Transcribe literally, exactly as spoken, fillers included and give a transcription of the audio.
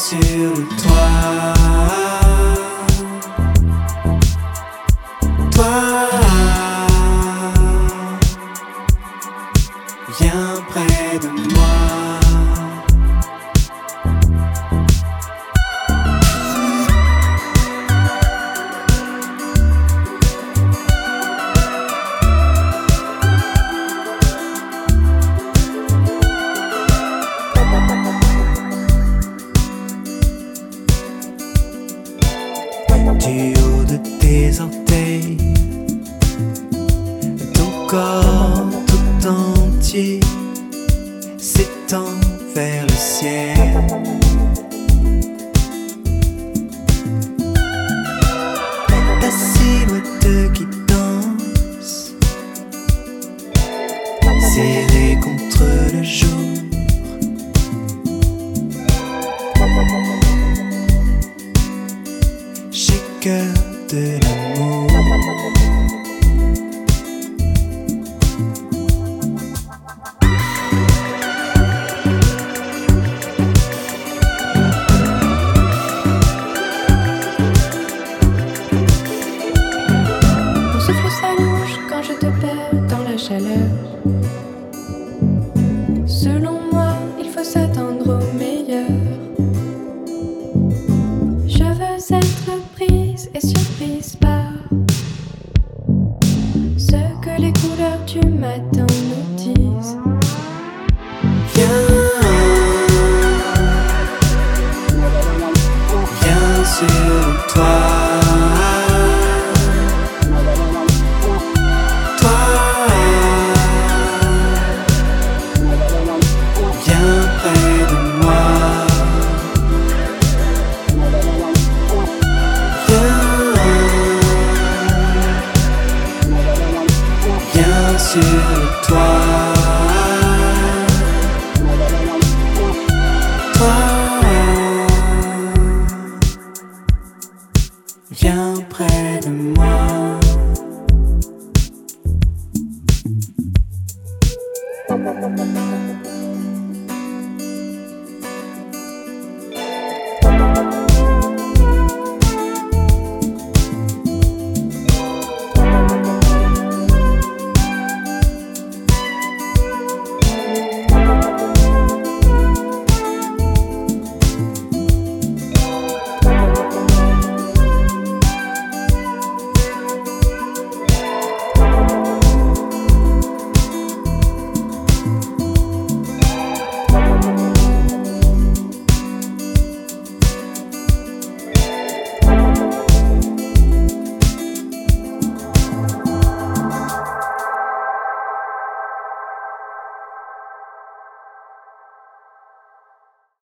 sur le toit. Toi, viens près de moi. Du haut de tes orteils, ton corps tout entier s'étend vers le ciel. Ta silhouette qui danse, serrée contre le jour. Shaker de l'amour. Mon souffle s'allonge quand je te perds dans la chaleur. Selon moi, il faut s'attendre au meilleur. Je veux être prise et surprise par ce que les couleurs du matin nous disent. Viens, viens sur toi. Toi, viens près de moi. Viens sur le toit.